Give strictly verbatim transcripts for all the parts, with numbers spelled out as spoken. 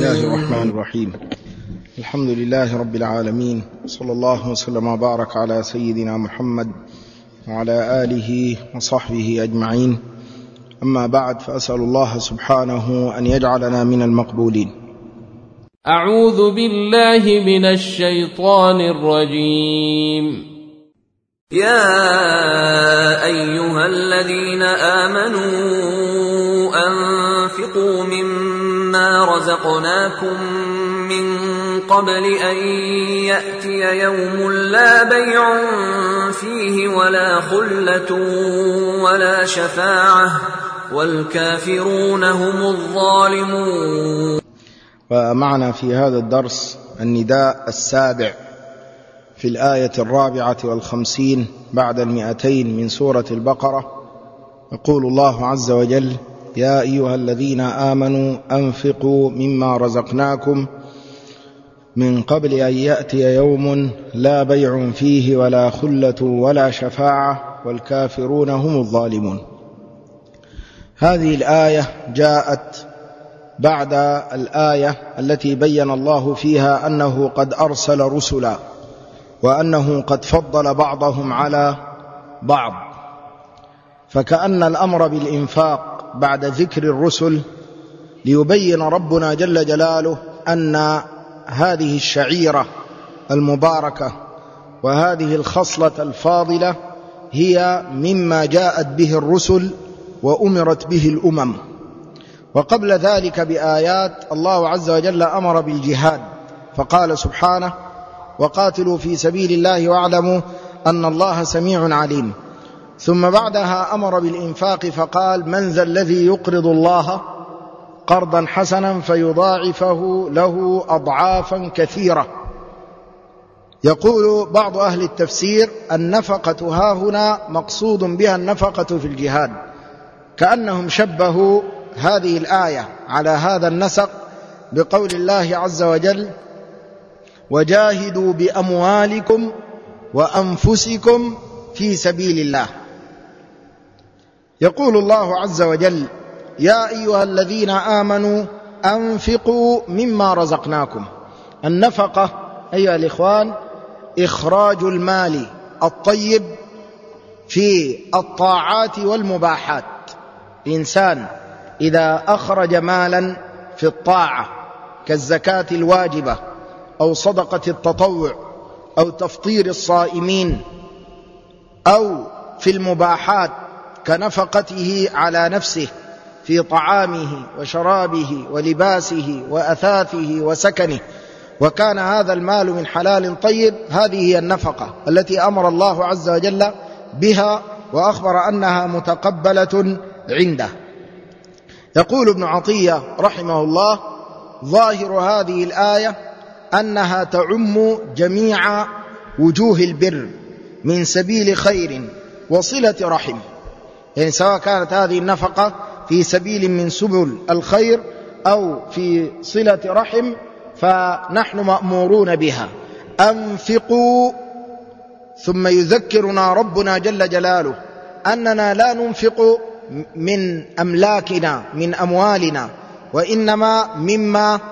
الله الرحمن الرحيم. الحمد لله رب العالمين، صلى الله وسلم وبارك على سيدنا محمد وعلى آله وصحبه أجمعين. أما بعد، فأسأل الله سبحانه أن يجعلنا من المقبولين. أعوذ بالله من الشيطان الرجيم. يا أيها الذين آمنوا أنفقوا مما رزقناكم من قبل أن يأتي يوم لا بيع فيه ولا خلة ولا شفاعة والكافرون هم الظالمون. ومعنا في هذا الدرس النداء السابع في الآية الرابعة والخمسين بعد المئتين من سورة البقرة. يقول الله عز وجل: يا أيها الذين آمنوا أنفقوا مما رزقناكم من قبل أن يأتي يوم لا بيع فيه ولا خلة ولا شفاعة والكافرون هم الظالمون. هذه الآية جاءت بعد الآية التي بين الله فيها أنه قد أرسل رسلا وأنه قد فضل بعضهم على بعض، فكأن الأمر بالإنفاق بعد ذكر الرسل ليبين ربنا جل جلاله أن هذه الشعيرة المباركة وهذه الخصلة الفاضلة هي مما جاءت به الرسل وأمرت به الأمم. وقبل ذلك بآيات الله عز وجل أمر بالجهاد، فقال سبحانه: وقاتلوا في سبيل الله واعلموا أن الله سميع عليم. ثم بعدها أمر بالإنفاق فقال: من ذا الذي يقرض الله قرضا حسنا فيضاعفه له أضعافا كثيرة. يقول بعض أهل التفسير: النفقة هاهنا مقصود بها النفقة في الجهاد، كأنهم شبهوا هذه الآية على هذا النسق بقول الله عز وجل: وجاهدوا بأموالكم وأنفسكم في سبيل الله. يقول الله عز وجل: يا أيها الذين آمنوا أنفقوا مما رزقناكم. النفقة أيها الإخوان إخراج المال الطيب في الطاعات والمباحات. الإنسان إذا أخرج مالا في الطاعة كالزكاة الواجبة أو صدقة التطوع أو تفطير الصائمين، أو في المباحات كنفقته على نفسه في طعامه وشرابه ولباسه وأثاثه وسكنه، وكان هذا المال من حلال طيب، هذه هي النفقة التي أمر الله عز وجل بها وأخبر أنها متقبلة عنده. يقول ابن عطية رحمه الله: ظاهر هذه الآية أنها تعم جميع وجوه البر من سبيل خير وصلة رحم، يعني سواء كانت هذه النفقة في سبيل من سبل الخير أو في صلة رحم فنحن مأمورون بها. أنفقوا، ثم يذكرنا ربنا جل جلاله أننا لا ننفق من أملاكنا من أموالنا، وإنما مما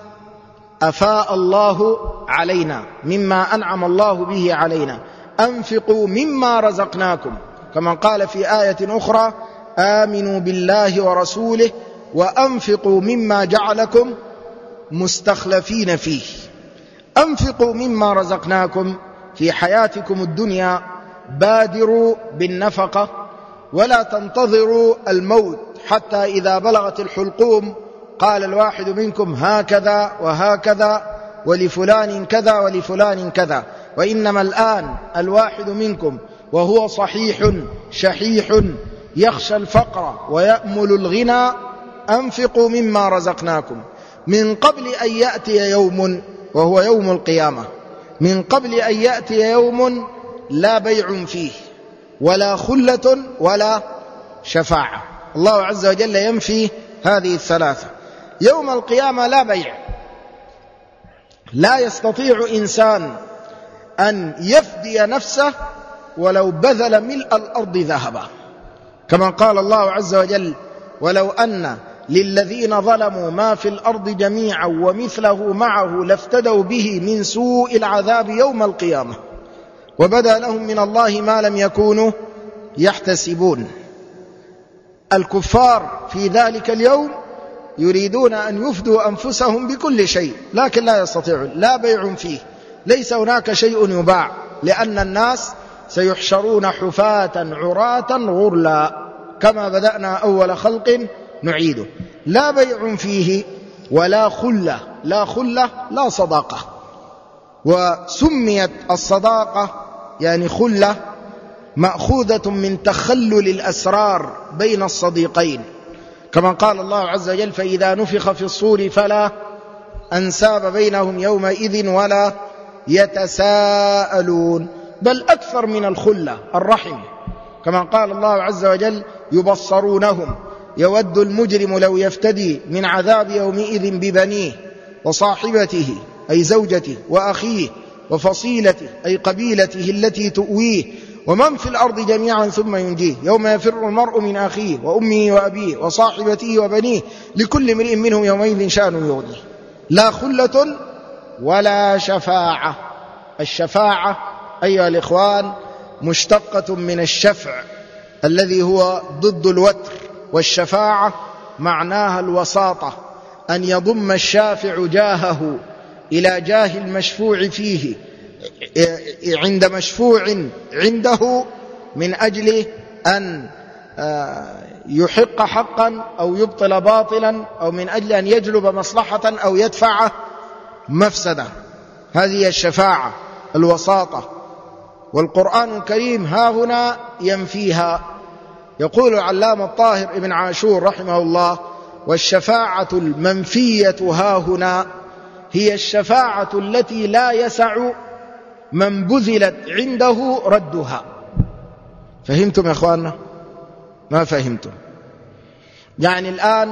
أفاء الله علينا، مما أنعم الله به علينا. أنفقوا مما رزقناكم، كما قال في آية أخرى: آمنوا بالله ورسوله وأنفقوا مما جعلكم مستخلفين فيه. أنفقوا مما رزقناكم في حياتكم الدنيا، بادروا بالنفقة ولا تنتظروا الموت حتى إذا بلغت الحلقوم قال الواحد منكم هكذا وهكذا ولفلان كذا ولفلان كذا، وإنما الآن الواحد منكم وهو صحيح شحيح يخشى الفقر ويأمل الغنى. أنفقوا مما رزقناكم من قبل أن يأتي يوم، وهو يوم القيامة، من قبل أن يأتي يوم لا بيع فيه ولا خلة ولا شفاعة. الله عز وجل ينفي هذه الثلاثة. يوم القيامة لا بيع، لا يستطيع إنسان أن يفدي نفسه ولو بذل ملء الأرض ذهبا، كما قال الله عز وجل: ولو أن للذين ظلموا ما في الأرض جميعا ومثله معه لافتدوا به من سوء العذاب يوم القيامة وبدا لهم من الله ما لم يكونوا يحتسبون. الكفار في ذلك اليوم يريدون أن يفدوا أنفسهم بكل شيء لكن لا يستطيعون، لا بيع فيه، ليس هناك شيء يباع، لأن الناس سيحشرون حفاة عراة غرلا كما بدأنا أول خلق نعيده. لا بيع فيه ولا خلة، لا خلة لا صداقة. وسميت الصداقة يعني خلة مأخوذة من تخلل الأسرار بين الصديقين، كما قال الله عز وجل: فإذا نفخ في الصور فلا أنساب بينهم يومئذ ولا يتساءلون، بل أكثر من الخلة الرحم، كما قال الله عز وجل: يبصرونهم يود المجرم لو يفتدي من عذاب يومئذ ببنيه وصاحبته أي زوجته وأخيه وفصيلته أي قبيلته التي تؤويه ومن في الأرض جميعا ثم ينجيه يوم يفر المرء من أخيه وأمه وأبيه وصاحبته وبنيه لكل امرئ منهم يومئذ شأن يغنيه. لا خلة ولا شفاعة. الشفاعة أيها الإخوان مشتقة من الشفع الذي هو ضد الوتر، والشفاعة معناها الوساطة، أن يضم الشافع جاهه إلى جاه المشفوع فيه عند مشفوع عنده من أجل أن يحق حقا أو يبطل باطلا أو من أجل أن يجلب مصلحة أو يدفع مفسدة. هذه الشفاعة الوساطة، والقرآن الكريم ها هنا ينفيها. يقول العلامة الطاهر ابن عاشور رحمه الله: والشفاعة المنفية ها هنا هي الشفاعة التي لا يسع من بذلت عنده ردها. فهمتم يا أخواننا؟ ما فهمتم؟ يعني الآن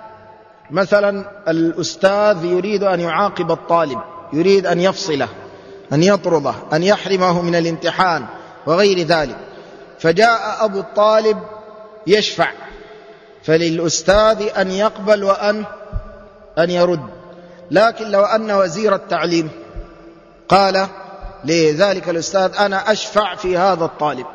مثلا الأستاذ يريد أن يعاقب الطالب، يريد أن يفصله، أن يطرده، أن يحرمه من الامتحان وغير ذلك، فجاء أبو الطالب يشفع، فللأستاذ أن يقبل وأن أن يرد. لكن لو أن وزير التعليم قال لذلك الأستاذ: أنا أشفع في هذا الطالب،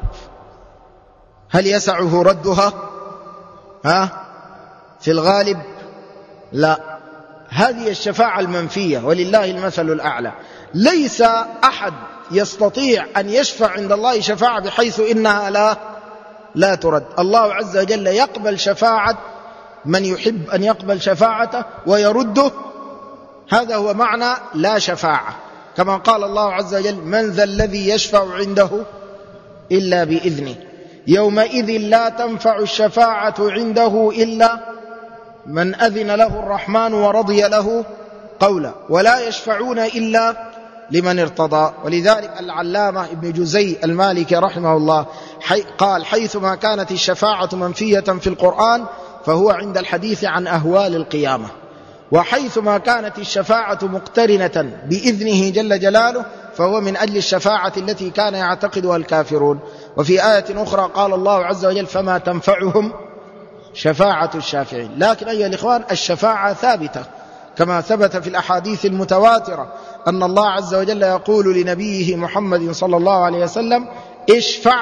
هل يسعه ردها؟ ها؟ في الغالب لا. هذه الشفاعة المنفية ولله المثل الأعلى. ليس أحد يستطيع أن يشفع عند الله شفاعة بحيث إنها لا لا ترد. الله عز وجل يقبل شفاعة من يحب أن يقبل شفاعته ويرده. هذا هو معنى لا شفاعة، كما قال الله عز وجل: من ذا الذي يشفع عنده إلا بإذنه يومئذ لا تنفع الشفاعة عنده إلا من أذن له الرحمن ورضي له قولا ولا يشفعون إلا لمن ارتضى. ولذلك العلامة ابن جزي المالكي رحمه الله حي قال: حيثما كانت الشفاعة منفية في القرآن فهو عند الحديث عن أهوال القيامة، وحيثما كانت الشفاعة مقترنة بإذنه جل جلاله فهو من أجل الشفاعة التي كان يعتقدها الكافرون. وفي آية أخرى قال الله عز وجل: فما تنفعهم شفاعة الشافعين. لكن أيها الإخوان الشفاعة ثابتة كما ثبت في الأحاديث المتواترة أن الله عز وجل يقول لنبيه محمد صلى الله عليه وسلم: اشفع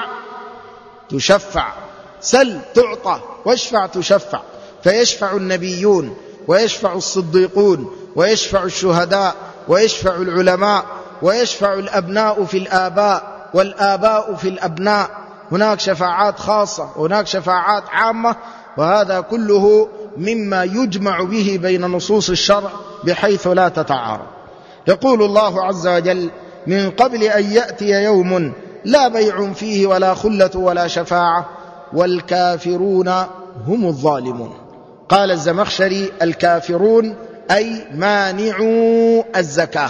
تشفع، سل تعطى، واشفع تشفع. فيشفع النبيون ويشفع الصديقون ويشفع الشهداء ويشفع العلماء ويشفع الأبناء في الآباء والآباء في الأبناء. هناك شفاعات خاصة وهناك شفاعات عامة، وهذا كله مما يجمع به بين نصوص الشرع بحيث لا تتعارض. يقول الله عز وجل: من قبل أن يأتي يوم لا بيع فيه ولا خلة ولا شفاعة والكافرون هم الظالمون. قال الزمخشري: الكافرون أي مانعو الزكاة.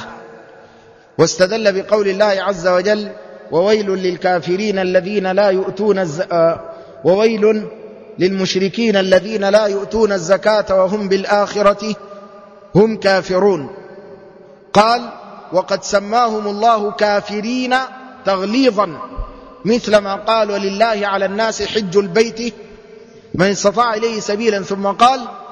واستدل بقول الله عز وجل: وويل للكافرين الذين لا يؤتون الزكاة وويل للمشركين الذين لا يؤتون الزكاة وهم بالآخرة هم كافرون. قال: وقد سماهم الله كافرين تغليظا، مثل ما قال: ولله على الناس حج البيت من استطاع إليه سبيلا، ثم قال: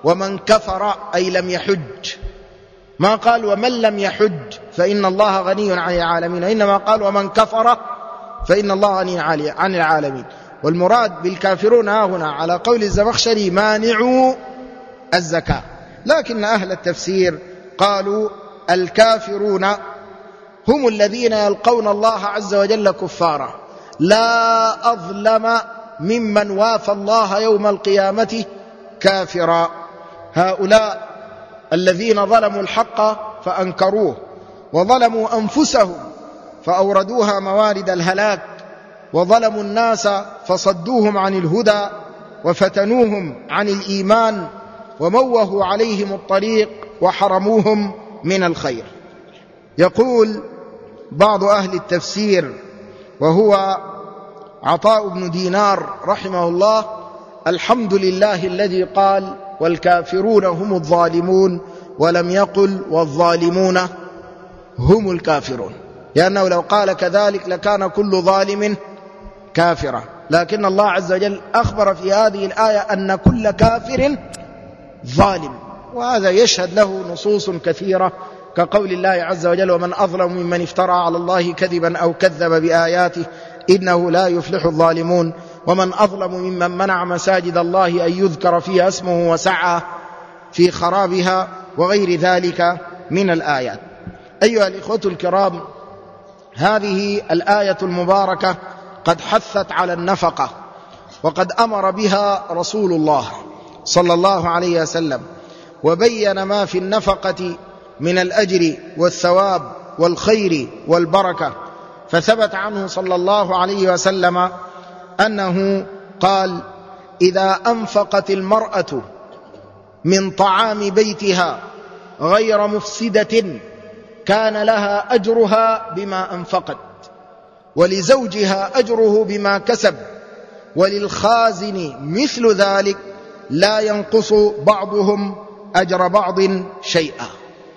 ومن كفر أي لم يحج، ما قال ومن لم يحج فإن الله غني عن العالمين، وإنما قال ومن كفر فإن الله غني عن العالمين. والمراد بالكافرون هنا على قول الزمخشري مانعوا الزكاة، لكن أهل التفسير قالوا الكافرون هم الذين يلقون الله عز وجل كفارا، لا أظلم ممن وافى الله يوم القيامة كافرا. هؤلاء الذين ظلموا الحق فأنكروه، وظلموا أنفسهم فأوردوها موارد الهلاك، وظلموا الناس فصدوهم عن الهدى وفتنوهم عن الإيمان وموهوا عليهم الطريق وحرموهم من الخير. يقول بعض أهل التفسير وهو عطاء بن دينار رحمه الله: الحمد لله الذي قال والكافرون هم الظالمون ولم يقل والظالمون هم الكافرون، لأنه لو قال كذلك لكان كل ظالم كافرا، لكن الله عز وجل أخبر في هذه الآية أن كل كافر ظالم، وهذا يشهد له نصوص كثيرة كقول الله عز وجل: ومن أظلم ممن افترى على الله كذبا أو كذب بآياته إنه لا يفلح الظالمون، ومن أظلم ممن منع مساجد الله أن يذكر فيها اسمه وسعى في خرابها، وغير ذلك من الآيات. أيها الإخوة الكرام، هذه الآية المباركة قد حثت على النفقة، وقد أمر بها رسول الله صلى الله عليه وسلم، وبين ما في النفقة من الأجر والثواب والخير والبركة. فثبت عنه صلى الله عليه وسلم أنه قال: إذا أنفقت المرأة من طعام بيتها غير مفسدة كان لها أجرها بما أنفقت، ولزوجها أجره بما كسب، وللخازن مثل ذلك، لا ينقص بعضهم أجر بعض شيئا.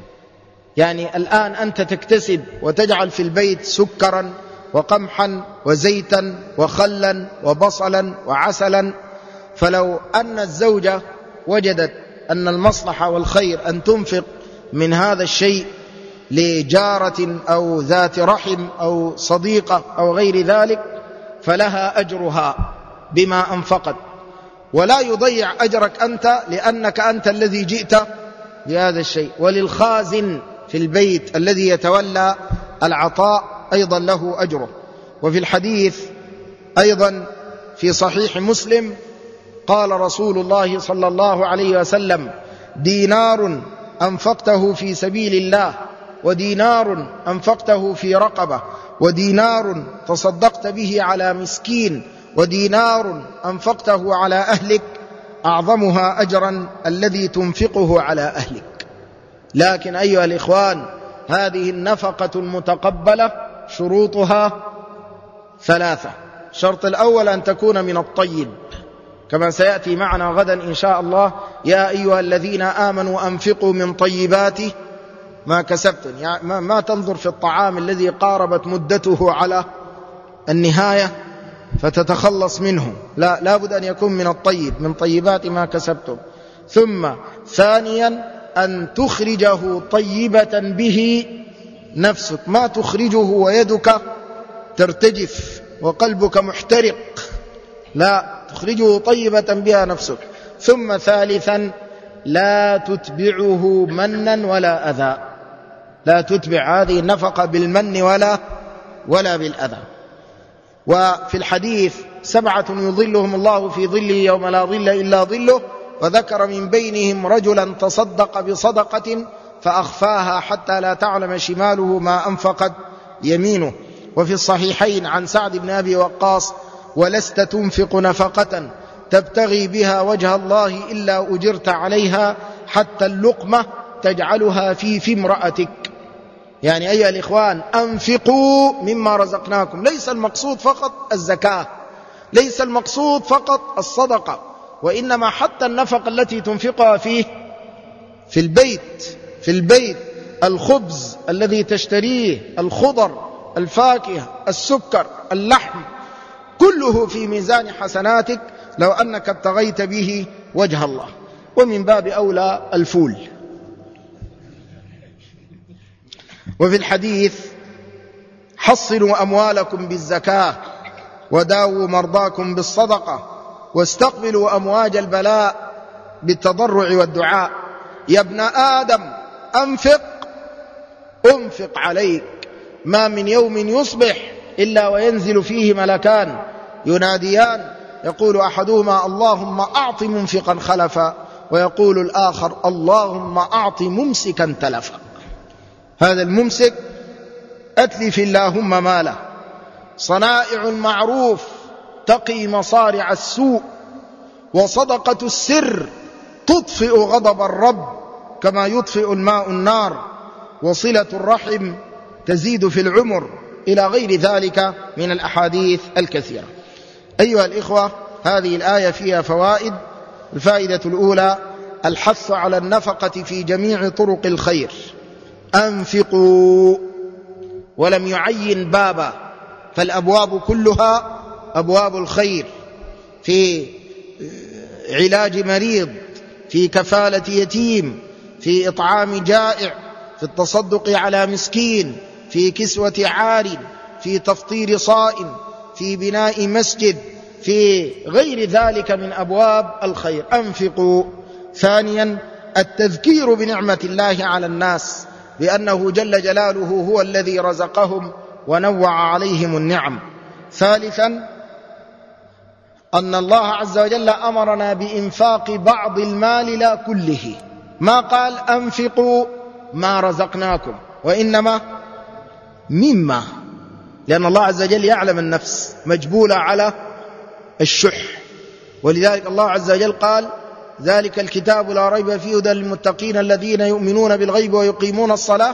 يعني الآن أنت تكتسب وتجعل في البيت سكرا وقمحا وزيتا وخلا وبصلا وعسلا، فلو أن الزوجة وجدت أن المصلحة والخير أن تنفق من هذا الشيء لجارة أو ذات رحم أو صديقة أو غير ذلك، فلها أجرها بما أنفقت، ولا يضيع أجرك أنت لأنك أنت الذي جئت بهذا الشيء. وللخازن في البيت الذي يتولى العطاء أيضا له أجره. وفي الحديث أيضا في صحيح مسلم قال رسول الله صلى الله عليه وسلم: دينار أنفقته في سبيل الله، ودينار أنفقته في رقبة، ودينار تصدقت به على مسكين، ودينار أنفقته على أهلك، أعظمها أجرا الذي تنفقه على أهلك. لكن أيها الإخوان، هذه النفقة المتقبلة شروطها ثلاثة. الشرط الأول أن تكون من الطيب، كما سيأتي معنا غدا إن شاء الله: يا أيها الذين آمنوا أنفقوا من طيبات ما كسبتم. يعني ما تنظر في الطعام الذي قاربت مدته على النهاية فتتخلص منه، لا، لابد أن يكون من الطيب، من طيبات ما كسبتم. ثم ثانيا أن تخرجه طيبة به نفسك، ما تخرجه ويدك ترتجف وقلبك محترق، لا، تخرجه طيبة بها نفسك. ثم ثالثا لا تتبعه منا ولا أذى، لا تتبع هذه النفقة بالمن ولا ولا بالأذى. وفي الحديث: سبعة يظلهم الله في ظله يوم لا ظل إلا ظله، وذكر من بينهم رجلا تصدق بصدقة فأخفاها حتى لا تعلم شماله ما أنفقت يمينه. وفي الصحيحين عن سعد بن أبي وقاص: ولست تنفق نفقة تبتغي بها وجه الله إلا أجرت عليها حتى اللقمة تجعلها في في امرأتك. يعني أيها الإخوان، أنفقوا مما رزقناكم. ليس المقصود فقط الزكاة، ليس المقصود فقط الصدقة، وإنما حتى النفقة التي تنفقها فيه في البيت في البيت الخبز الذي تشتريه، الخضر، الفاكهة، السكر، اللحم، كله في ميزان حسناتك لو أنك ابتغيت به وجه الله. ومن باب أولى الفول. وفي الحديث: حصنوا أموالكم بالزكاة وداووا مرضاكم بالصدقة واستقبلوا أمواج البلاء بالتضرع والدعاء. يا ابن آدم أنفق أنفق عليك، ما من يوم يصبح إلا وينزل فيه ملكان يناديان، يقول أحدهما: اللهم أعط منفقا خلفا، ويقول الآخر: اللهم أعط ممسكا تلفا. هذا الممسك أتلف اللهم ماله. صنائع المعروف تقي مصارع السوء، وصدقة السر تطفئ غضب الرب كما يطفئ الماء النار، وصلة الرحم تزيد في العمر، إلى غير ذلك من الأحاديث الكثيرة. أيها الإخوة، هذه الآية فيها فوائد. الفائدة الأولى: الحث على النفقة في جميع طرق الخير. أنفقوا، ولم يعين بابا، فالأبواب كلها أبواب الخير، في علاج مريض، في كفالة يتيم، في إطعام جائع، في التصدق على مسكين، في كسوة عار، في تفطير صائم، في بناء مسجد، في غير ذلك من أبواب الخير. أنفقوا. ثانيا: التذكير بنعمة الله على الناس، بأنه جل جلاله هو الذي رزقهم ونوع عليهم النعم. ثالثا: أن الله عز وجل أمرنا بإنفاق بعض المال لا كله، ما قال أنفقوا ما رزقناكم، وإنما مما، لأن الله عز وجل يعلم النفس مجبولة على الشح، ولذلك الله عز وجل قال: ذلك الكتاب لا ريب فيه هدى للمتقين الذين يؤمنون بالغيب ويقيمون الصلاة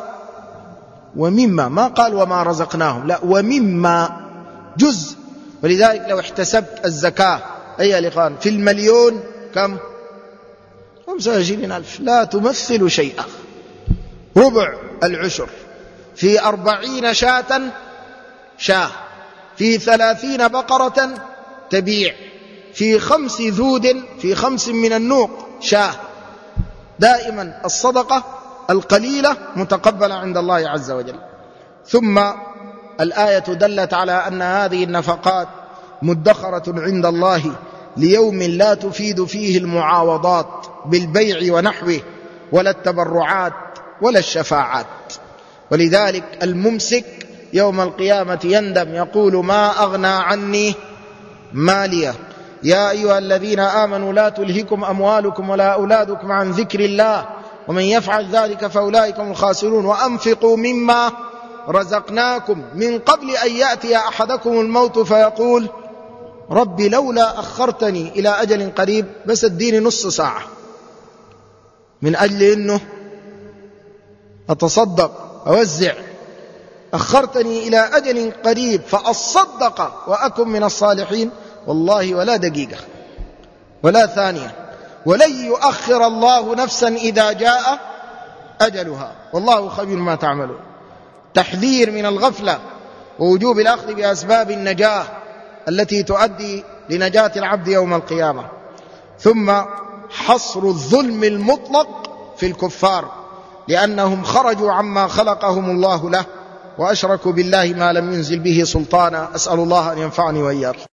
ومما، ما قال وما رزقناهم، لا، ومما جزء. ولذلك لو احتسبت الزكاة أيها الإخوان في المليون كم؟ خمسة وعشرين ألف، لا تمثل شيئا، ربع العشر. في أربعين شاة شاه، في ثلاثين بقرة تبيع، في خمس ذود، في خمس من النوق شاه. دائما الصدقة القليلة متقبلة عند الله عز وجل. ثم الآية دلت على أن هذه النفقات مدخرة عند الله ليوم لا تفيد فيه المعاوضات بالبيع ونحوه، ولا التبرعات ولا الشفاعات. ولذلك الممسك يوم القيامة يندم، يقول: ما أغنى عني مالية. يا أيها الذين آمنوا لا تلهكم أموالكم ولا أولادكم عن ذكر الله ومن يفعل ذلك فأولئك هم الخاسرون. وأنفقوا مما رزقناكم من قبل أن يأتي أحدكم الموت فيقول: رب لولا أخرتني إلى أجل قريب، بس اديني نص ساعة من أجل أنه أتصدق أوزع، أخرتني إلى أجل قريب فأصدق وأكن من الصالحين. والله ولا دقيقة ولا ثانية، ولن يؤخر الله نفسا إذا جاء أجلها، والله خبير ما تعملون. تحذير من الغفلة ووجوب الأخذ بأسباب النجاة التي تؤدي لنجاة العبد يوم القيامة. ثم حصر الظلم المطلق في الكفار، لأنهم خرجوا عما خلقهم الله له وأشركوا بالله ما لم ينزل به سلطانا. أسأل الله أن ينفعني وإياكم.